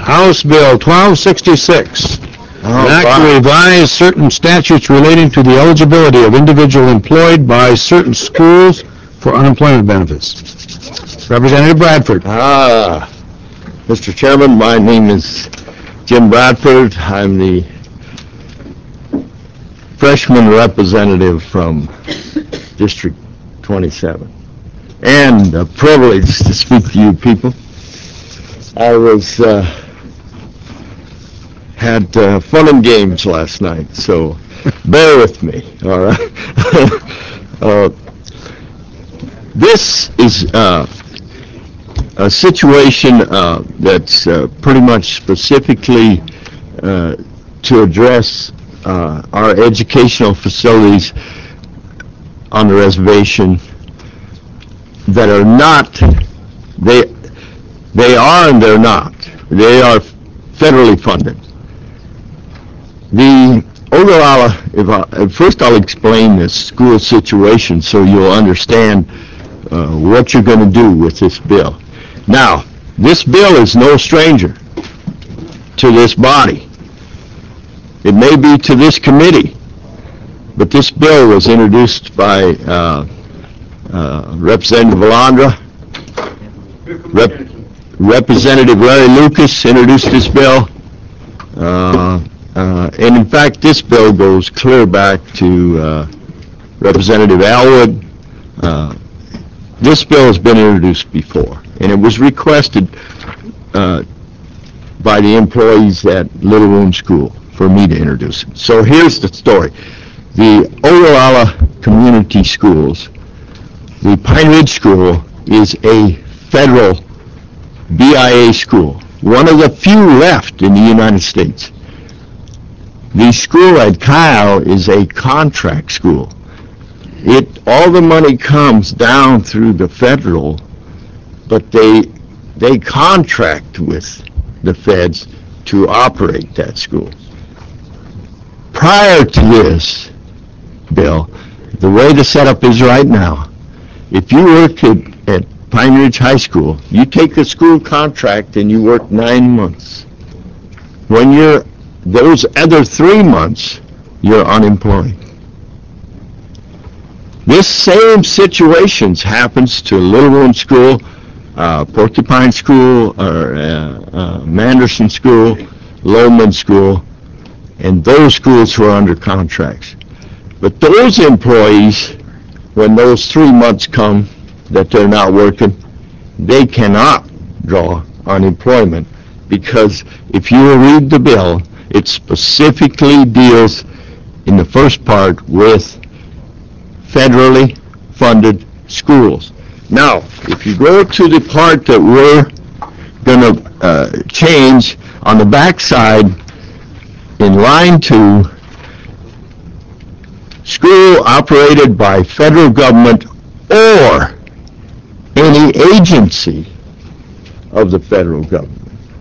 House Bill 1266, an act to fine. revise certain statutes relating to the eligibility of individual employed by certain schools for unemployment benefits. Representative Bradford. Mr. Chairman, my name is Jim Bradford. I'm the freshman representative from District 27, and a privilege to speak to you people. I had fun and games last night, so bear with me, all right? This is a situation that's pretty much specifically to address our educational facilities on the reservation that are not, they are and they're not. They are federally funded. The Ogallala, first I'll explain this school situation so you'll understand what you're going to do with this bill. Now, this bill is no stranger to this body. It may be to this committee, but this bill was introduced by Representative Alondra. Representative Larry Lucas introduced this bill. And in fact, this bill goes clear back to Representative Alwood. This bill has been introduced before, and it was requested by the employees at Little Room School for me to introduce it. So here's the story. The Ogallala Community Schools, the Pine Ridge School, is a federal BIA school, one of the few left in the United States. The school at Kyle is a contract school. All the money comes down through the federal, but they contract with the feds to operate that school. Prior to this bill, the way the setup is right now, if you work at Pine Ridge High School, you take a school contract and you work 9 months. When those other 3 months, you're unemployed. This same situation happens to Little Room School, Porcupine School, or Manderson School, Lowman School, and those schools who are under contracts. But those employees, when those 3 months come that they're not working, they cannot draw unemployment, because if you read the bill, it specifically deals in the first part with federally funded schools. Now, if you go to the part that we're going to change on the back side in line 2, school operated by federal government or any agency of the federal government.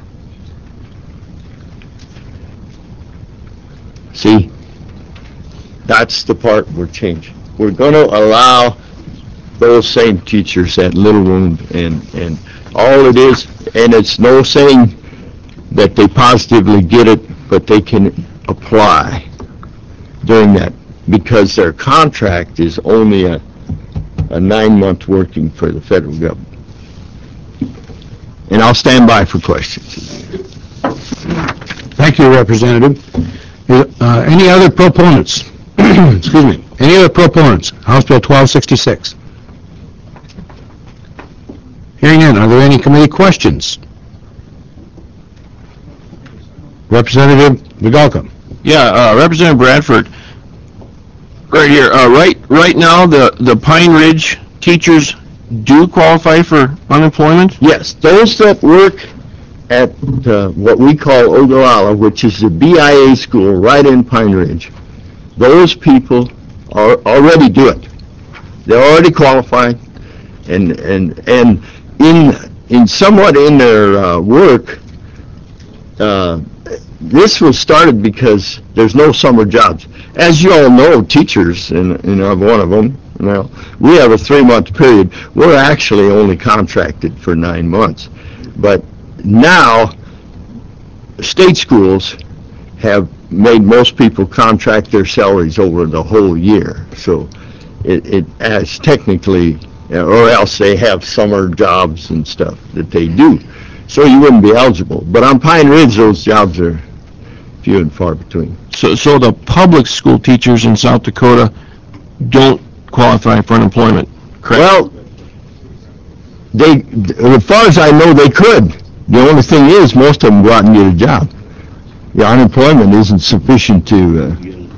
See, that's the part we're changing. We're going to allow those same teachers at Little Room, and all it is, and it's no saying that they positively get it, but they can apply during that, because their contract is only a 9-month working for the federal government. And I'll stand by for questions. Thank you, Representative. Any other proponents? Excuse me. Any other proponents? House Bill 1266. Hearing none, are there any committee questions? Representative Vidalka. Yeah, Representative Bradford. Right here. Right now, the Pine Ridge teachers do qualify for unemployment? Yes, those that work at what we call Ogallala, which is the BIA school right in Pine Ridge, those people already do it. They're already qualified, and in somewhat in their work, this was started because there's no summer jobs. As you all know, teachers, and I'm one of them, we have a 3-month period. We're actually only contracted for 9 months. But now, state schools have made most people contract their salaries over the whole year. So it as technically, or else they have summer jobs and stuff that they do. So you wouldn't be eligible. But on Pine Ridge, those jobs are few and far between. So the public school teachers in South Dakota don't qualify for unemployment, correct? Well, they, as far as I know, they could. The only thing is, most of them go out and get a job. The unemployment isn't sufficient to,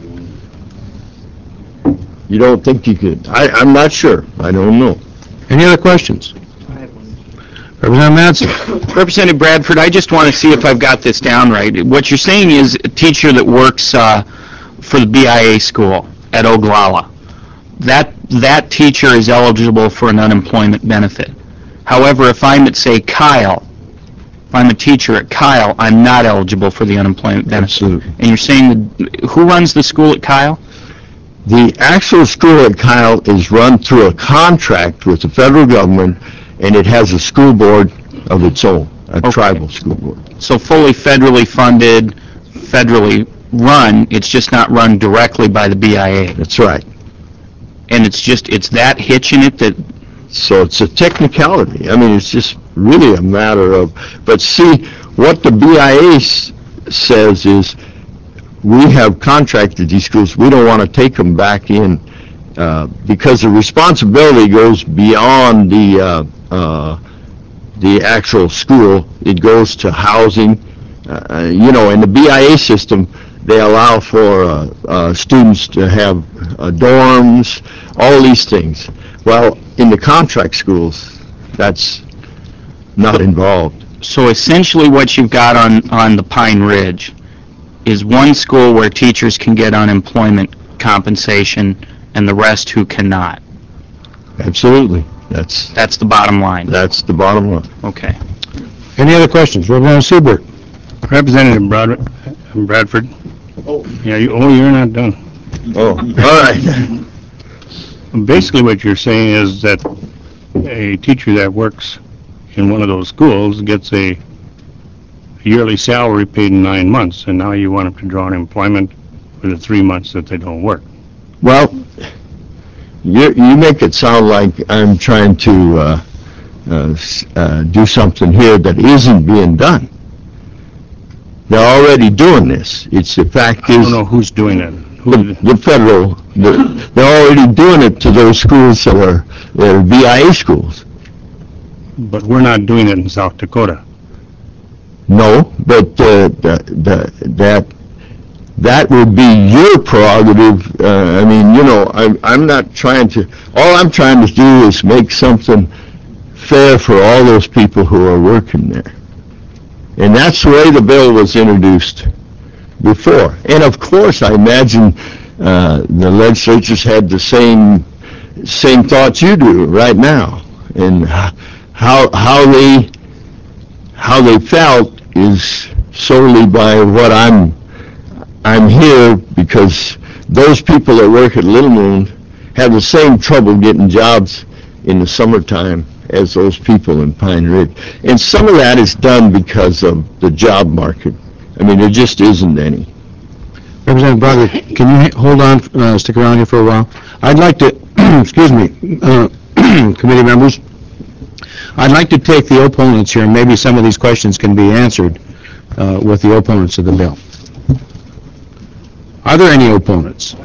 you don't think you could? I'm not sure. I don't know. Any other questions? Representative Madsen. Representative Bradford, I just want to see if I've got this down right. What you're saying is a teacher that works for the BIA school at Oglala, that teacher is eligible for an unemployment benefit. However, if I'm at, say, Kyle, if I'm a teacher at Kyle, I'm not eligible for the unemployment benefit. Absolutely. And you're saying, that, who runs the school at Kyle? The actual school at Kyle is run through a contract with the federal government, and it has a school board of its own, a tribal school board. So fully federally funded, federally run, it's just not run directly by the BIA. That's right. And it's that hitch in it that, So it's a technicality. I mean, it's just really a matter of, but see, what the BIA says is, we have contracted these schools, we don't want to take them back in, because the responsibility goes beyond the actual school. It goes to housing. In the BIA system, they allow for students to have dorms, all these things. Well, in the contract schools, that's not involved. so essentially what you've got on the Pine Ridge is one school where teachers can get unemployment compensation and the rest who cannot. Absolutely. That's the bottom line. the bottom line. Okay. Any other questions? Representative Seabird. Representative Bradford. Yeah, you're not done. Oh, all right. Basically, what you're saying is that a teacher that works in one of those schools gets a yearly salary paid in 9 months, and now you want them to draw unemployment for the 3 months that they don't work. Well, you make it sound like I'm trying to do something here that isn't being done. They're already doing this. It's the fact I is, don't know who's doing it. the federal, they're already doing it to those schools that are BIA schools. But we're not doing it in South Dakota. No, but that would be your prerogative. I'm not trying to, all I'm trying to do is make something fair for all those people who are working there. And that's the way the bill was introduced before. And of course, I imagine the legislatures had the same thoughts you do right now. And how they felt is solely by what I'm here, because those people that work at Little Moon have the same trouble getting jobs in the summertime as those people in Pine Ridge. And some of that is done because of the job market. I mean, there just isn't any. Representative Broderick, can you hold on, stick around here for a while? I'd like to, excuse me, committee members, I'd like to take the opponents here, and maybe some of these questions can be answered with the opponents of the bill. Are there any opponents?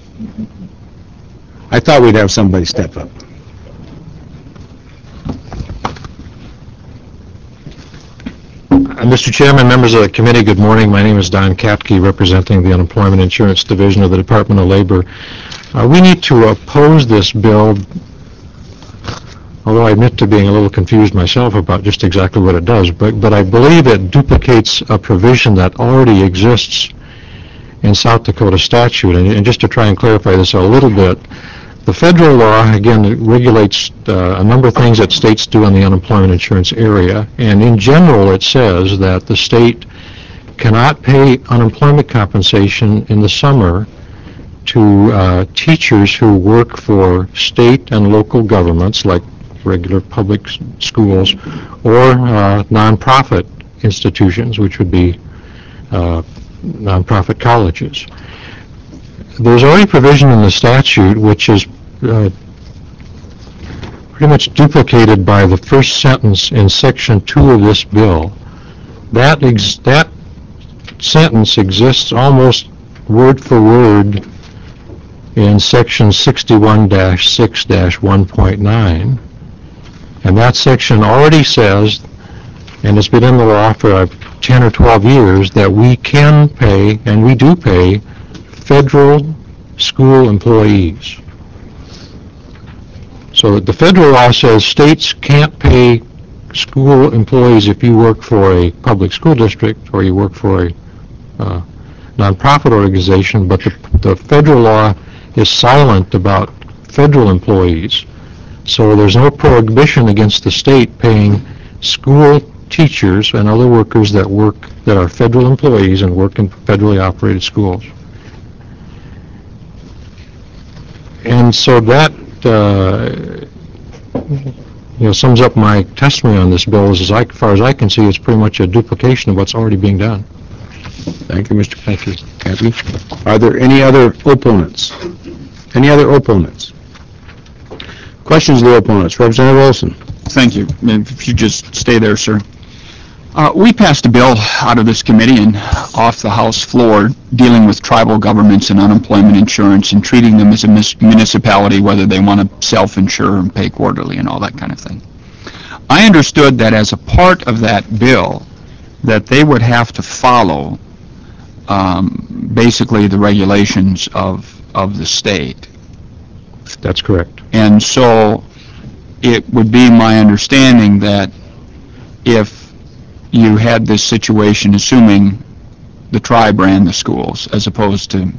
I thought we'd have somebody step up. Mr. Chairman, members of the committee, good morning. My name is Don Kapke, representing the Unemployment Insurance Division of the Department of Labor. We need to oppose this bill, although I admit to being a little confused myself about just exactly what it does, but I believe it duplicates a provision that already exists in South Dakota statute. And just to try and clarify this a little bit, the federal law, again, regulates a number of things that states do in the unemployment insurance area, and in general it says that the state cannot pay unemployment compensation in the summer to teachers who work for state and local governments, like regular public schools, or nonprofit institutions, which would be nonprofit colleges. There's already provision in the statute which is pretty much duplicated by the first sentence in Section 2 of this bill. That sentence exists almost word for word in Section 61-6-1.9, and that section already says, and it's been in the law for 10 or 12 years, that we can pay, and we do pay, federal school employees. So the federal law says states can't pay school employees if you work for a public school district or you work for a nonprofit organization, but the federal law is silent about federal employees. So there's no prohibition against the state paying school teachers and other workers that are federal employees and work in federally operated schools. And so that sums up my testimony on this bill. As far as I can see, it's pretty much a duplication of what's already being done. Thank you, Mr. Cappy. Are there any other opponents? Any other opponents? Questions of the opponents? Representative Olson. Thank you. If you just stay there, sir. We passed a bill out of this committee and off the House floor dealing with tribal governments and unemployment insurance and treating them as a municipality, whether they want to self-insure and pay quarterly and all that kind of thing. I understood that as a part of that bill that they would have to follow basically the regulations of the state. That's correct. And so it would be my understanding that if you had this situation, assuming the tribe ran the schools as opposed to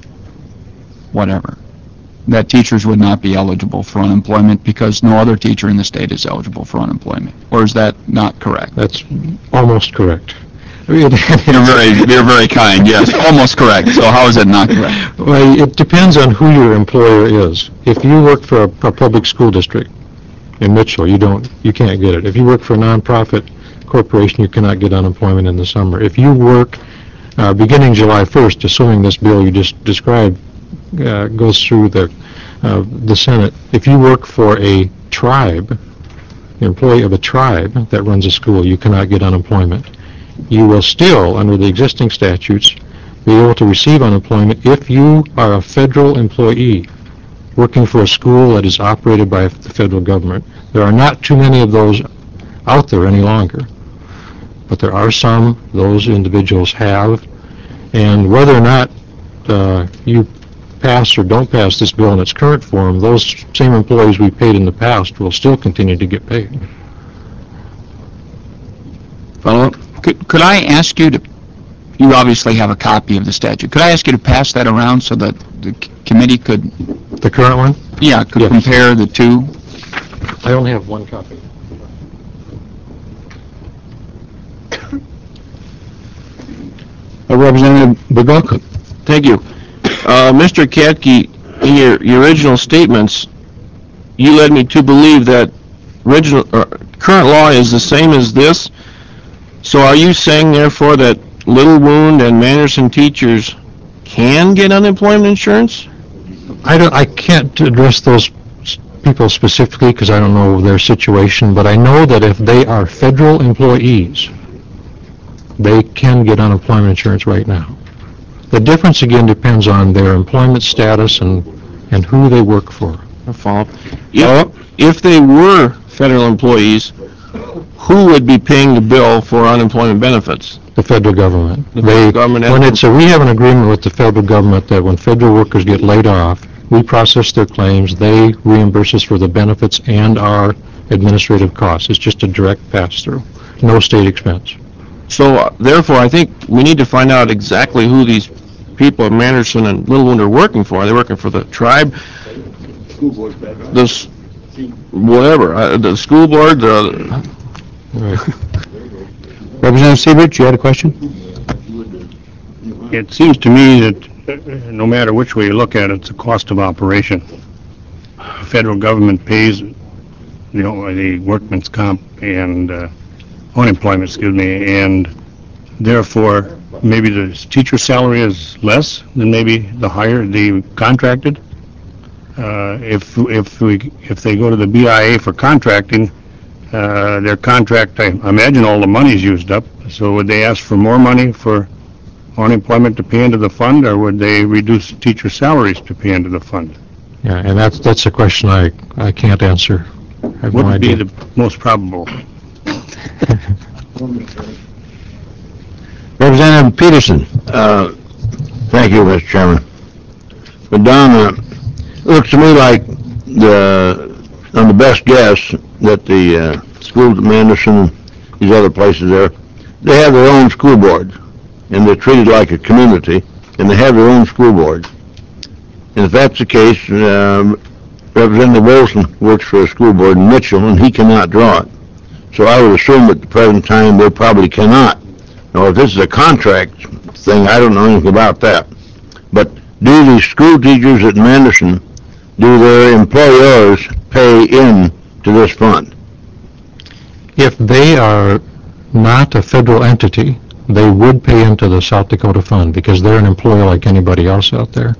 whatever, that teachers would not be eligible for unemployment because no other teacher in the state is eligible for unemployment. Or is that not correct? That's almost correct. You're very kind, yes, almost correct. So how is it not correct? Well, it depends on who your employer is. If you work for a public school district in Mitchell, you can't get it. If you work for a nonprofit corporation, you cannot get unemployment in the summer. If you work beginning July 1st, assuming this bill you just described goes through the Senate, if you work for a tribe, the employee of a tribe that runs a school, you cannot get unemployment. You will still, under the existing statutes, be able to receive unemployment if you are a federal employee working for a school that is operated by the federal government. There are not too many of those out there any longer, but there are some those individuals have, and whether or not you pass or don't pass this bill in its current form, those same employees we paid in the past will still continue to get paid. Follow up? Could I ask you to, you obviously have a copy of the statute, could I ask you to pass that around so that the committee could... The current one? Yeah, could Yes. compare the two? I only have one copy. Representative Bogalka. Thank you. Mr. Katke, in your original statements, you led me to believe that current law is the same as this. So are you saying, therefore, that Little Wound and Manderson teachers can get unemployment insurance? I can't address those people specifically because I don't know their situation, but I know that if they are federal employees, they can get unemployment insurance right now. The difference, again, depends on their employment status and who they work for. A follow-up. If they were federal employees, who would be paying the bill for unemployment benefits? The federal government. The federal government. We have an agreement with the federal government that when federal workers get laid off, we process their claims, they reimburse us for the benefits and our administrative costs. It's just a direct pass-through, no state expense. So, therefore, I think we need to find out exactly who these people at Manderson and Little Wound are working for. Are they working for the tribe? The school board? Representative Siebert, you had a question? It seems to me that no matter which way you look at it, it's a cost of operation. The federal government pays the workman's comp and unemployment, and therefore maybe the teacher's salary is less than maybe the contracted. If they go to the BIA for contracting, their contract, I imagine all the money's used up, so would they ask for more money for unemployment to pay into the fund, or would they reduce teacher salaries to pay into the fund? Yeah, and that's a question I can't answer. I have What no would be idea. the most probable? Representative Peterson. Thank you, Mr. Chairman. But Don, it looks to me like on the best guess that the schools at Manderson, these other places there, they have their own school board, and they're treated like a community, and they have their own school board. And if that's the case, Representative Olson works for a school board in Mitchell, and he cannot draw it. So I would assume at the present time they probably cannot. Now, if this is a contract thing, I don't know anything about that. But do these school teachers at Manderson, do their employers pay in to this fund? If they are not a federal entity, they would pay into the South Dakota Fund because they're an employer like anybody else out there.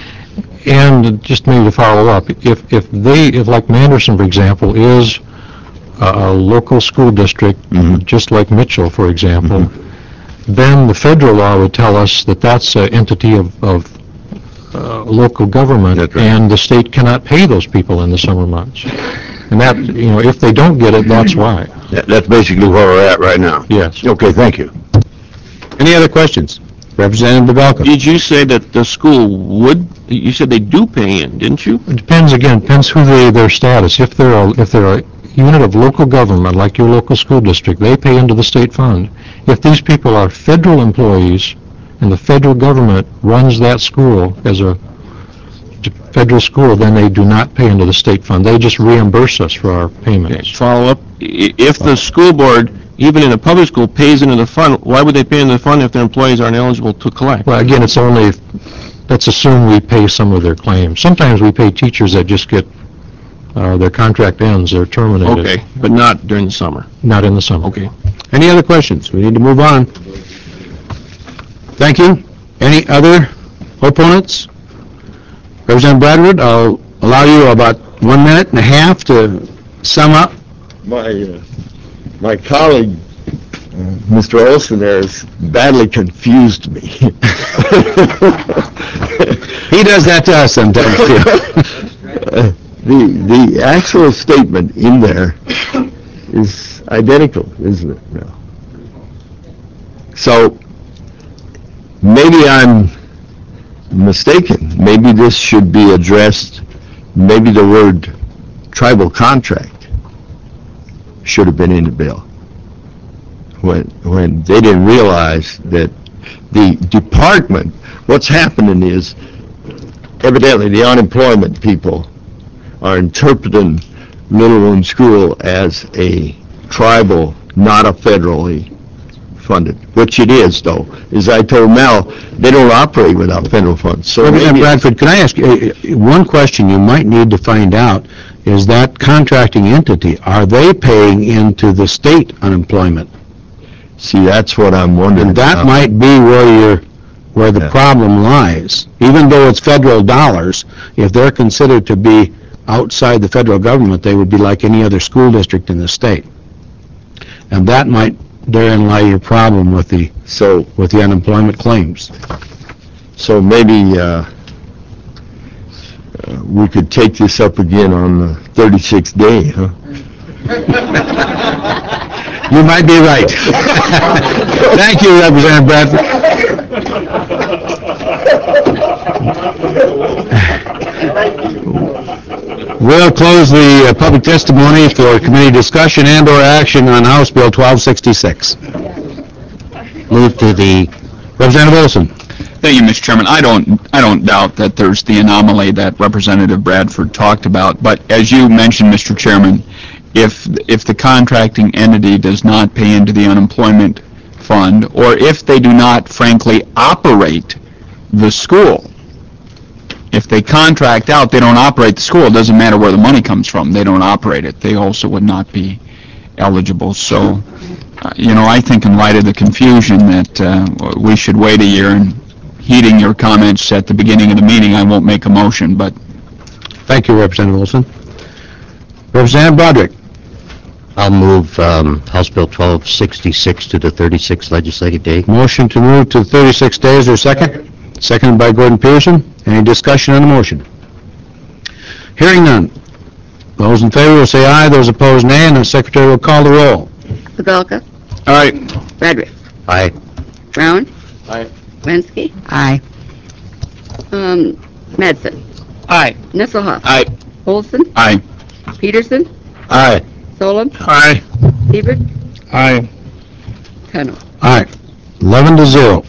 And just maybe to follow up, if like Manderson, for example, is a local school district, just like Mitchell, for example, then the federal law would tell us that that's an entity of local government, That's right. and the state cannot pay those people in the summer months. And that, if they don't get it, that's why. That's basically where we're at right now. Yes. Okay, thank you. Any other questions? Representative DeBelka. Did you say that the school would, you said they do pay in, didn't you? It depends who their status. If they're a unit of local government, like your local school district, they pay into the state fund. If these people are federal employees and the federal government runs that school as a federal school, then they do not pay into the state fund. They just reimburse us for our payments. Follow up, if the school board, even in a public school, pays into the fund, why would they pay into the fund if their employees aren't eligible to collect? Well, again, it's only, let's assume we pay some of their claims. Sometimes we pay teachers that just get, their contract ends, they're terminated. Okay, but not during the summer. Not in the summer. Okay. Any other questions? We need to move on. Thank you. Any other opponents? Representative Bradford, I'll allow you about 1 minute and a half to sum up. My colleague, Mr. Olson there, has badly confused me. He does that to us sometimes, too. The actual statement in there is identical, isn't it? No. So maybe I'm mistaken. Maybe this should be addressed, maybe the word tribal contract should have been in the bill. When they didn't realize that the department, what's happening is, evidently the unemployment people are interpreting Little Room School as a tribal, not a federally funded, which it is, though. As I told Mel, they don't operate without federal funds. So Representative maybe Bradford, can I ask you, one question you might need to find out is that contracting entity, are they paying into the state unemployment? see, that's what I'm wondering. And that about. might be where the Yeah. problem lies. Even though it's federal dollars, if they're considered to be outside the federal government, they would be like any other school district in the state. And that might therein lie your problem with the unemployment claims. So maybe we could take this up again on the 36th day, huh? You might be right. Thank you, Representative Bradford. We'll close the public testimony for committee discussion and/or action on House Bill 1266. Move to the Representative Olson. Thank you, Mr. Chairman. I don't doubt that there's the anomaly that Representative Bradford talked about, but as you mentioned, Mr. Chairman, if the contracting entity does not pay into the unemployment fund, or if they do not, frankly, operate the school, if they contract out, they don't operate the school, it doesn't matter where the money comes from, they don't operate it, they also would not be eligible. So I think in light of the confusion that we should wait a year, and heeding your comments at the beginning of the meeting, I won't make a motion, but Thank you, Representative Olson. Representative Broderick. I'll move House Bill 1266 to the 36th legislative day. Motion to move to 36 days, or second? Seconded by Gordon Peterson. Any discussion on the motion? Hearing none. Those in favor will say aye, those opposed nay, and the Secretary will call the roll. Pagolka, Aye. Broderick, Aye. Brown, Aye. Wensky, Aye. Madsen, Aye. Nisselhoff, Aye. Olson, Aye. Peterson, Aye. Solon, Aye. Hebert, Aye. Kano. Aye. 11-0.